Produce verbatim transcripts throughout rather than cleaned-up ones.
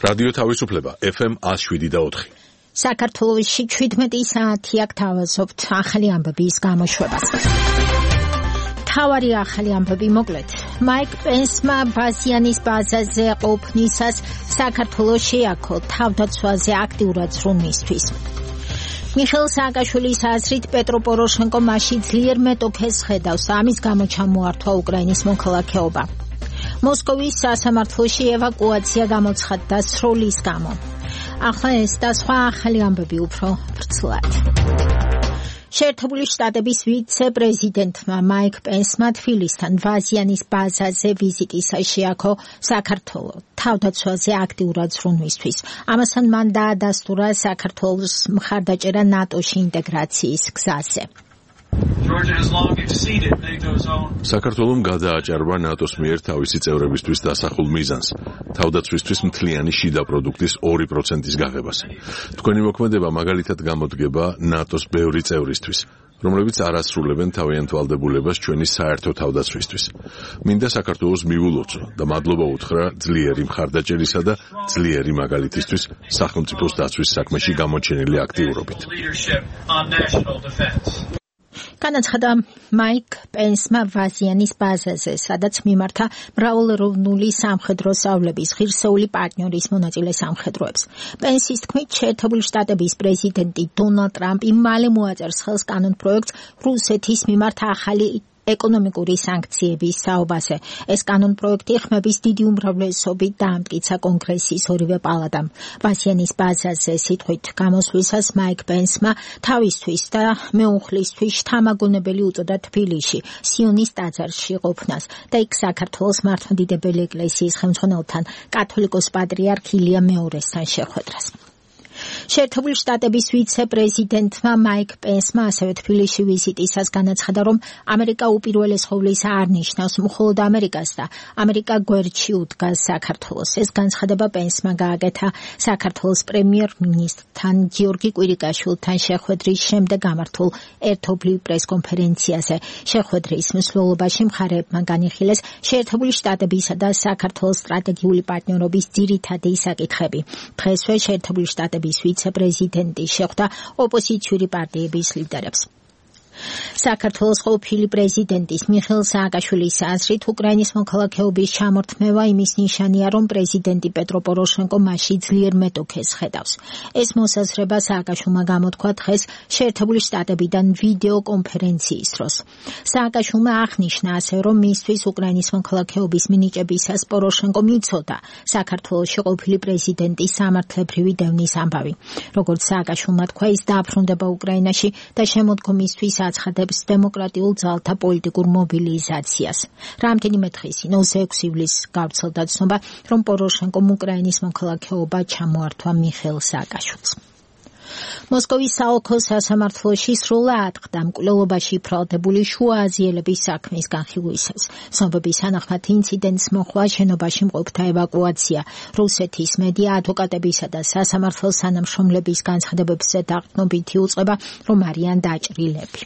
რადიო თავისუფლება ეფ ემ one oh seven და four. საქართველოში seventeen საათი აქ თავაზობთ ახალი ამბების გამოშვებას. თავარი ახალი ამბები მოკლედ. მაიკ პენსმა ბაზიანის ბაზაზე ყოფნისას საქართველოს შეაქო თავდაცვაზე აქტიურად ზრუნვისთვის. მიხეილ სააკაშვილის აზრით პეტრო პოროშენკო მასში ძლიერ მეტოქეს ხედავს, ამის გამო ჩამოართვა უკრაინის მოქალაქეობა. მოსკოვის სასამართლოში ევაკუაცია გამოცხადდა სროლის გამო. ახლა ეს და სხვა ახალი ამბები უფრო ვრცლად. შეერთებული შტატების ვიცე-პრეზიდენტმა მაიკ პენსმა თბილისთან ბაზიანის ბაზაზე ვიზიტისას შეაქო საქართველოს თავდაცვაზე აქტიურად ზრუნვისთვის. ამასთან მან დაადასტურა საქართველოს მხარდაჭერა ნატოში ინტეგრაციის გზაზე. საქართველომ გადააჭარბა ნატოს მიერ თავისი წევრებისთვის დასახულ მიზანს, თავდაცვისთვის მთლიანი შიდა პროდუქტის two პროცენტის გაღებას. თქვენი მოქმედება მაგალითად გამოდგება ნატოს ბევრი წევრისთვის, რომლებიც არ ასრულებენ თავიანთ ვალდებულებას ჩვენი საერთო თავდაცვისთვის. მინდა საქართველოს მივულოცო და მადლობა უთხრა ძლიერი მხარდაჭერისა და ძლიერი მაგალითისთვის სახელმწიფოს დაცვის საქმეში გამოჩენილი აქტიურობით. განაცხადა მაიკ პენსმა ბაზიანის ბაზაზე, სადაც მიმართა მრავალეროვნული სამხედრო სწავლების ღირსეული პარტნიორის მონაწილე სამხედროებს. პენსის თქმით, შეერთებული შტატების პრეზიდენტი დონალდ ტრამპი მალე მოაწერს ხელს კანონპროექტს რუსეთის მიმართ ახალი ეკონომიკური სანქციების საუბაზე. ეს კანონპროექტი ხმების დიდი უმრავლესობით დაამტკიცა კონგრესის ორივე პალატამ. ბაზიანის ბაზაზე სიტყვით გამოსვლისას მაიკ პენსმა თავისთვის და მეუღლისთვის შთამაგონებელი უწოდა თბილისში, სიონის ტაძარში ყოფნას და იქ საქართველოს მართლმადიდებელი ეკლესიის ხელმძღვანელთან, კათოლიკოს პატრიარქ ილია მეორესთან შეხვედრას. შეერთებული შტატების ვიცე-პრეზიდენტმა მაიკ პენსმა ასევე თბილისში ვიზიტისას განაცხადა, რომ ამერიკა უპირველეს ყოვლისა არ ნიშნავს მხოლოდ ამერიკას და ამერიკა გვერდში უდგას საქართველოს. ეს განცხადება პენსმა გააკეთა საქართველოს პრემიერ-მინისტრთან გიორგი კვირიკაშვილთან შეხვედრის შემდეგ გამართულ ერთობლივ პრესკონფერენციაზე. შეხვედრის მსვლელობაში მხარეებმა განიხილეს შეერთებული შტატებისა და საქართველოს სტრატეგიული პარტნიორობის ძირითადი საკითხები. დღესვე შეერთებული შტატების ვიცე-პრეზიდენტი შეხვდა ოპოზიციური პარტიების ლიდერებს. საქართველოს ყოფილი პრეზიდენტის მიხეილ სააკაშვილის აზრით, უკრაინის მოქალაქეობის ჩამორთმევა იმის ნიშანია, რომ პრეზიდენტი პეტრო პოროშენკო მასში ძლიერ მეტოქეს ხედავს. ეს მოსაზრება სააკაშვილმა გამოთქვა დღეს შეერთებული შტატებიდან ვიდეო კონფერენციის დროს. სააკაშვილმა აღნიშნა ასევე, რომ მისთვის უკრაინის მოქალაქეობის მინიჭებისას პოროშენკო მიცოდა საქართველოში ყოფილი პრეზიდენტის სამართლებრივი დევნის ამბავი. როგორც სააკაშვილმა თქვა, ის დააბრუნდება უკრაინაში და შემოდგომისთვის აცხადებს დემოკრატიულ ძალთა პოლიტიკურ მობილიზაციას. რამდენიმე დღის წინ twenty-six ივლისს გავრცელდა ცნობა, რომ პოროშენკომ უკრაინის მოქალაქეობა ჩამოართვა მიხეილ სააკაშვილს. მოსკოვის საოლქო სასამართლოში სრულად აღდგა მკვლელობაში ბრალდებული შუააზიელების საქმის განხილვისას. ცნობების თანახმად ინციდენტს მოჰყვა შენობაში მყოფთა ევაკუაცია. რუსეთის მედია ადვოკატებისა და სასამართლოს თანამშრომლების განცხადებებზე დაყრდნობითი უწყება, რომ არიან დაჭრილები.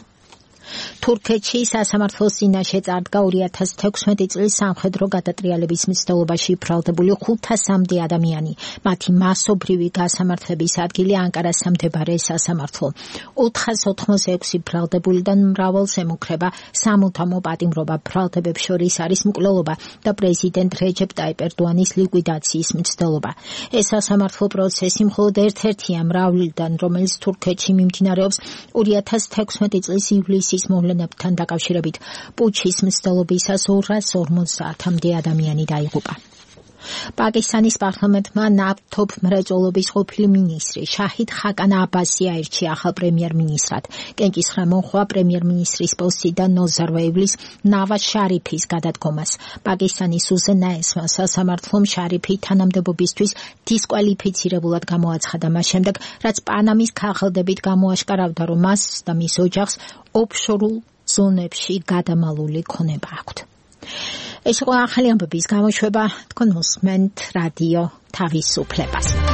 თურქეთში სასამართლოს წინაშე წარდგა two thousand sixteen წლის სამხედრო გადატრიალების მცდელობაში ბრალდებული ხუთასამდე ადამიანი. მათი მასობრივი გასამართლების ადგილი ანკარასა მდებარე სასამართლო. four hundred eighty-six ბრალდებულიდან მრავალს ემუქრება სამუდამო პატიმრობა. ბრალდებებს შორის არის მკვლელობა და პრეზიდენტ რეჯეპ ტაიპ ერდოანის ლიკვიდაციის მცდელობა. ეს სასამართლო პროცესი მხოლოდ ერთ-ერთია მრავლიდან, რომელიც თურქეთში მიმდინარეობს two thousand sixteen წლის ივლისის მოვლენებთან დაკავშირებით. პუჩის მცდელობისას two hundred forty-მდე ადამიანი დაიღუპა. პაკისტანის პარლამენტმა ნავთობ მრეწველობის ყოფილი მინისტრი შაჰიდ ხაკან აბასი აირჩია ახალ პრემიერ-მინისტრად. კენჭისხრა მოჰყვა პრემიერ-მინისტრის პოსტიდან ნოზარვეივლის ნავაზ შარიფის გადადგომას. პაკისტანის უზენაესმა სასამართლომ შარიფი თანამდებობისთვის დისკვალიფიცირებულად გამოაცხადა მას შემდეგ, რაც პანამის ქაღალდებით გამოაშკარავდა, რომ მას და მის ოჯახს ოფშორულ ზონებში გადამალული ქონება აქვთ. ეს იყო ახალი ამბების გამოშვება, თქვენ მოსმენთ რადიო თავისუფლებას.